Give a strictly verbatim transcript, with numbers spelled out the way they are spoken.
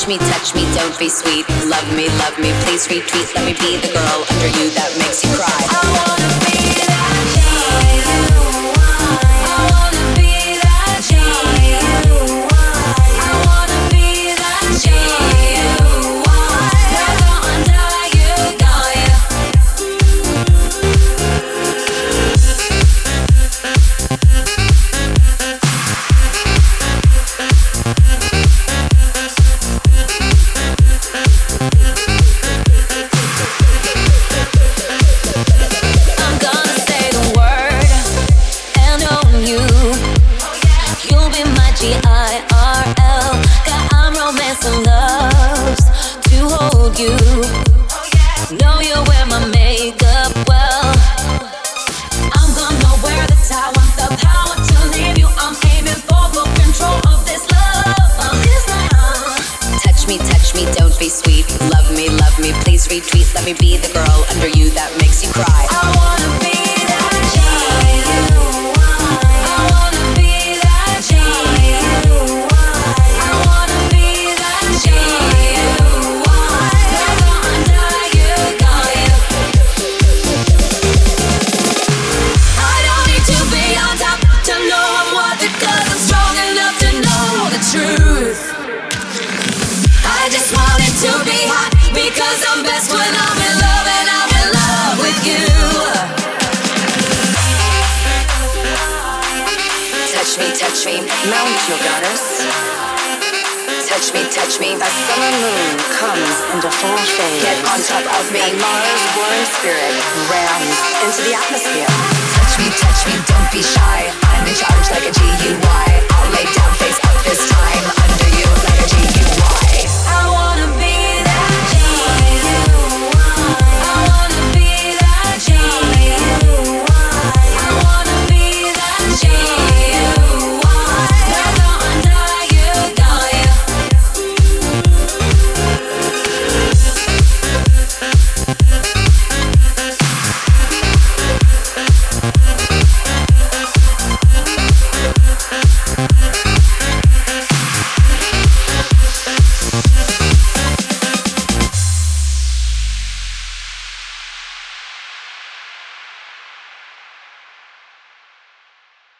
me, touch me, don't be sweet. Love me, love me, please retweet. Let me be the girl under you that makes you cry. I wanna be that child. I wanna be that child. I wanna be that child. Never under you, got you. G I R L, got I'm romance and loves to hold you. Know you wear my makeup well. I'm gonna wear the tie, want the power to leave you. I'm aiming for full control of this love, of this love. Touch me, touch me, don't be sweet. Love me, love me, please retweet. Let me be the girl under you that makes you cry. I wanna be that child. I wanna be that child. Truth. I just want it to be hot because I'm best when I'm in love and I'm in love with you. Touch me, touch me, mount your goddess. Touch me, touch me, the summer moon comes into full shade. Get on top of me, and Mars' warm spirit rams into the atmosphere. Touch me, touch me, don't be shy. I'm in charge like a G U Y. I'll lay down face up this time under